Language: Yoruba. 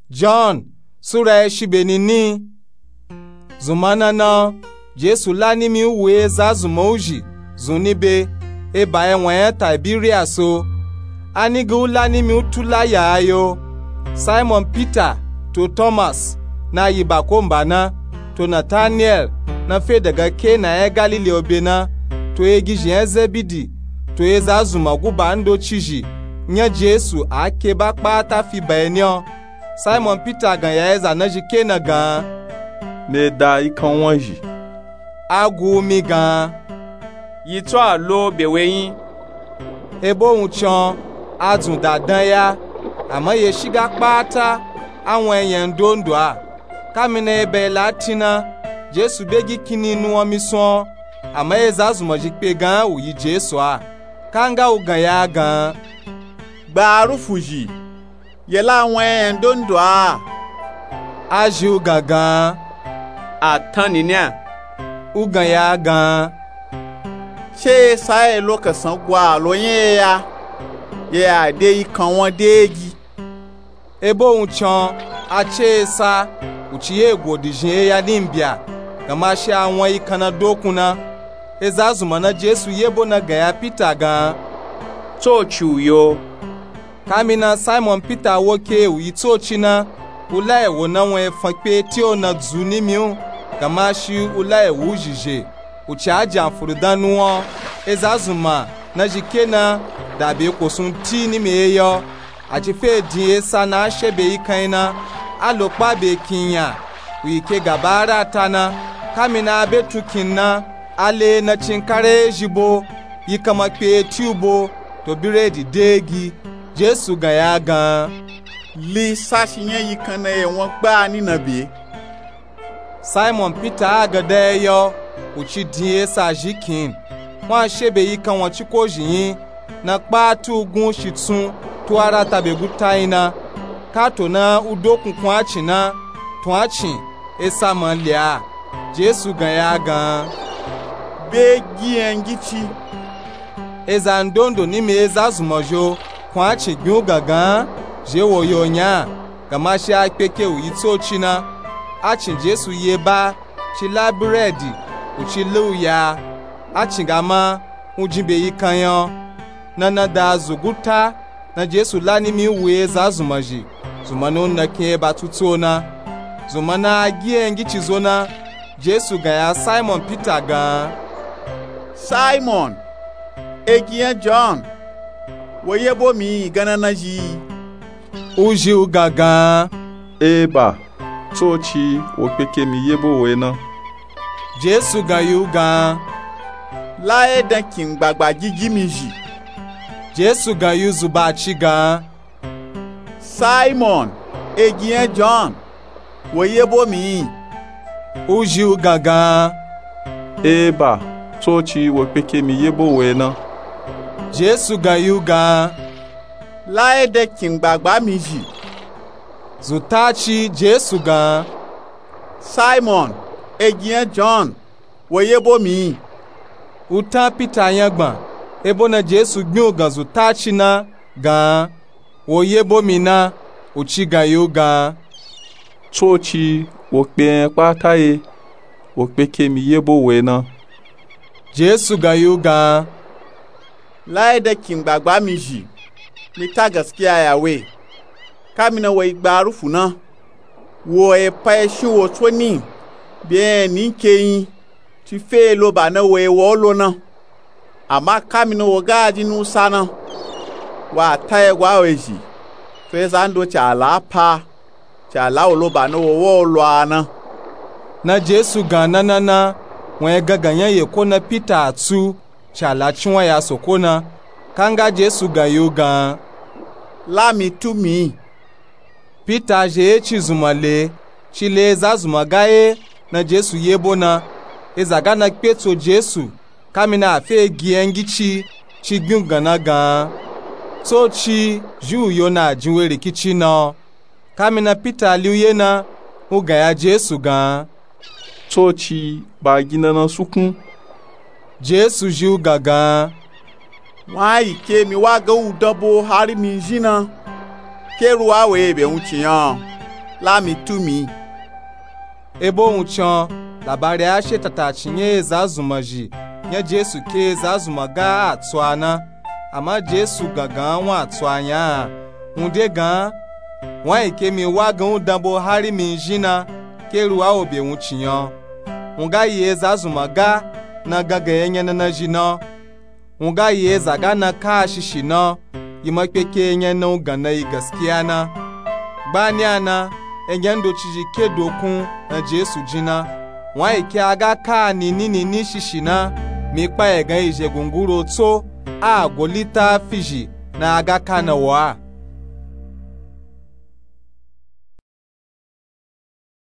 John sura shibenini. Zumana na Jesu lani mi uwe za zumouji zunibe eba enwe Tiberiaso. Anigu lani mi utula ya ayo. Simon Peter to Thomas na yibakomba na to Nathaniel na fe daga Kena Galileo bena to egije Zebidi to eza zumaguba ndo chiji nya Jesu akeba kpata fi baenyo. Simon Peter gan ya eza na Kena gan ne da ikan wanji agu mi gan yito alo beweyin ebo unchon adun dadan ya amaye shiga kpata awon eyan ndondo a kamina ebe latina Jesu begi kini nu omi son amaye zazumoji pe gan uyi Jesu a kanga ugan ya gan gbaru fuji yela awon eyan ndondo a aji ugan gan atani ni a ugan ya gan ṣé sáyé lókàsán gwa lóyìn ya ye ade ikan wọn deegi ebo unchon achesa uchiye godijin ya nimbia kama shi awon ikana dokuna ezazuma na Jesu yebo na gaya Peter gan tochu yo kamina Simon Peter woke uyitochi na ula ewo na won fanpe ti o na zuni miu kama shi ula ewo jije uchi aja furudanu won ezazuma na jikena dabe kosun ti ni meyo ati fe din esa na shebe ikaina alopa be kinya wike gabara tana kamina betukinna ale na chinkare jibo yikama pe tubo to biredi degi Jesu gan ya gan li sashiyen yikan na e won gba ni nabi Simon Peter agadeyo uchi din esa jikin wọ́n ṣebe yikan wọ́n chiko jiyin na kpatu gun shitsun to ara tabeguta ina kato na udokunkun achi na to achi esa manlia Jesu gan ya gan begi engichi eza ndondo ni me eza zumojo kun achi gun gagan jewo yonya kama shi akpeke uyito china achi Jesu yeba chila bredi uchilu ya achingama ujimbe yikanyo na da zuguta na Jesu lani mi uwe za zumaji zumano na ke batutona zumana agie ngichi zona Jesu ga ya Simon Peter gan Simon egiye John woyebo mi gana na ji uji ugagan eba tochi okpeke mi yebo we na Jesu ga yu gan láyé dẹ́kin gbàgbà jíjí mi jì. Jesu gan yuzu ba chi gan. Simon egiyen John wòye bomi. Uji gangan. Eba tochi wòpeke mi yebo we na. Jesu gan yu gan. Láyé dẹ́kin gbàgbà mi jì. Zutachi Jesu gan. Simon egiyen John wòye bomi. Uta Peter yangban ebo na Jesu gbin ogan zutachi na gan woye bomi na uchi gan yu gan. Tochi wòpe pata ye wòpeke mi yebo we na. Jesu gan yu gan. Láyé dẹ́kin gbàgbà mi jì mi ta gaskiya yawe kamina wai gbarufu na wo e pa shi wo toni bien ni keyin ti fe lo ba na we wo lo na ama kamina wo gaji nu sana wa taye gwa weji fe zando cha la pa cha la lo ba na wo lo ana na Jesu ganana na wen gaganya ye ko na Peter atu cha la chwa ya sokona kanga Jesu ga yo gan la mi tu mi Peter je chizumale chile zazumagaye na Jesu yebo na ezaga na kpeto Jesu kamina afe giengichi chigyungana gan so chi ju yo na jinwere kichi na kamina Peter liuye na uga ya Jesu gan Tochi ba gina na sukun Jesu ju gagan wa ike mi wa ga udabo hari mi jina keru awe be unchiyan la mi tumi. Ebo wuchan labari a she tata cinye za zuma ji nya Jesu ke za zuma ga atwa na ama Jesu gangan wa atwa nya unde gan wa ike mi wa gan dambo hari mi jina ke ruwa obe wuciyan unga ye za zuma ga na gaga yenye na jina unga ye za ga na ka shishi na yima keke yenye na gana yi gaskiya na banya na enyen do chiji ke dokun na Jesu jina wa ike aga ka ni shishi na mi pa egan ije gunguro to a golita fiji na aga ka na wa